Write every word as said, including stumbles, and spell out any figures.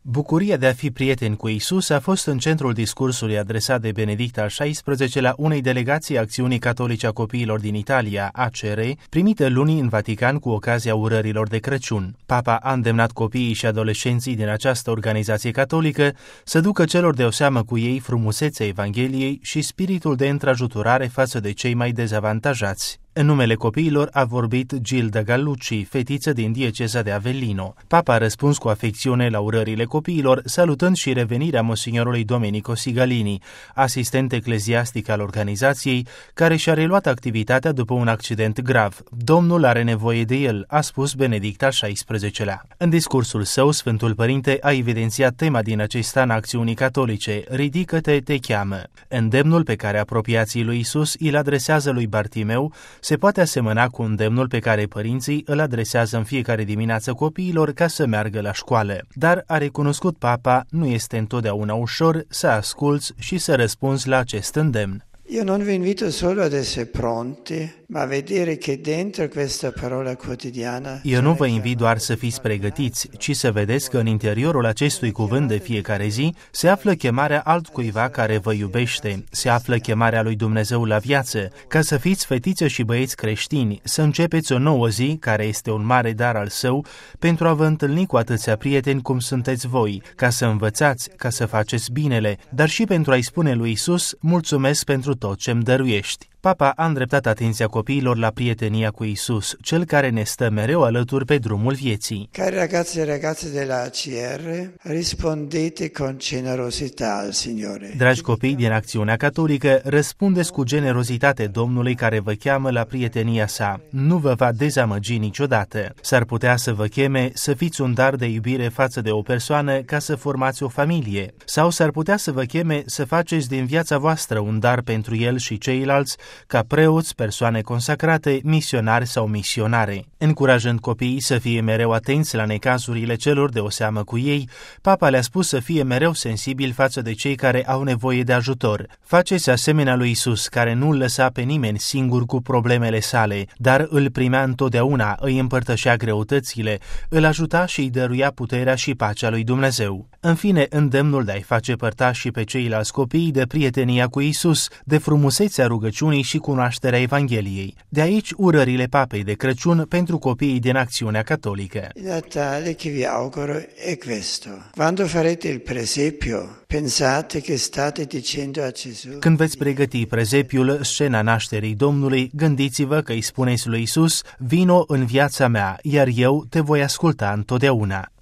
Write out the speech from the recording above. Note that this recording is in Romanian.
Bucuria de a fi prieten cu Isus a fost în centrul discursului adresat de Benedict al șaisprezecelea unei delegații Acțiunii Catolice a Copiilor din Italia, A C R, primite luni în Vatican cu ocazia urărilor de Crăciun. Papa a îndemnat copiii și adolescenții din această organizație catolică să ducă celor de o seamă cu ei frumusețea Evangheliei și spiritul de întrajutorare față de cei mai dezavantajați. În numele copiilor a vorbit Gilda Gallucci, fetiță din dieceza de Avellino. Papa a răspuns cu afecțiune la urările copiilor, salutând și revenirea monsignorului Domenico Sigalini, asistent ecleziastic al organizației, care și-a reluat activitatea după un accident grav. Domnul are nevoie de el, a spus Benedict al șaisprezecelea. În discursul său, Sfântul Părinte a evidențiat tema din acest an Acțiunii Catolice, Ridică-te, te cheamă. Îndemnul pe care apropiații lui Isus îl adresează lui Bartimeu se poate asemăna cu îndemnul pe care părinții îl adresează în fiecare dimineață copiilor ca să meargă la școală. Dar, a recunoscut Papa, nu este întotdeauna ușor să asculți și să răspunzi la acest îndemn. Io non vi invito solo ad essere pronti, ma a vedere che dentro questa parola quotidiana. Eu nu vă invit doar să fiți pregătiți, ci să vedeți că în interiorul acestui cuvânt de fiecare zi se află chemarea altcuiva care vă iubește, se află chemarea lui Dumnezeu la viață, ca să fiți fetițe și băieți creștini, să începeți o nouă zi, care este un mare dar al său, pentru a vă întâlni cu atâția prieteni cum sunteți voi, ca să învățați, ca să faceți binele, dar și pentru a-i spune lui Isus, mulțumesc pentru tot ce-mi dăruiești. Papa a îndreptat atenția copiilor la prietenia cu Isus, cel care ne stă mereu alături pe drumul vieții. Cari ragazzi e ragazze della A C R, rispondete con generosità al Signore. Dragi copii din Acțiunea Catolică, răspundeți cu generozitate Domnului care vă cheamă la prietenia sa. Nu vă va dezamăgi niciodată. S-ar putea să vă cheme să fiți un dar de iubire față de o persoană ca să formați o familie. Sau s-ar putea să vă cheme să faceți din viața voastră un dar pentru el și ceilalți, ca preoți, persoane consacrate, misionari sau misionare. Încurajând copiii să fie mereu atenți la necazurile celor de o seamă cu ei, Papa le-a spus să fie mereu sensibili față de cei care au nevoie de ajutor. Faceți asemenea lui Isus, care nu îl lăsa pe nimeni singur cu problemele sale, dar îl primea întotdeauna, îi împărtășea greutățile, îl ajuta și îi dăruia puterea și pacea lui Dumnezeu. În fine, îndemnul de a-i face părtași și pe ceilalți copii de prietenia cu Isus, de frumusețea rugăciunii și cunoașterea Evangheliei. De aici urările Papei de Crăciun pentru copiii din Acțiunea Catolică. Il Natale che vi auguro è questo. Quando farete il presepio, pensate che state dicendo a Gesù. Când veți pregăti prezepiul, scena nașterii Domnului, gândiți-vă că îi spuneți lui Isus, vino în viața mea, iar eu te voi asculta întotdeauna.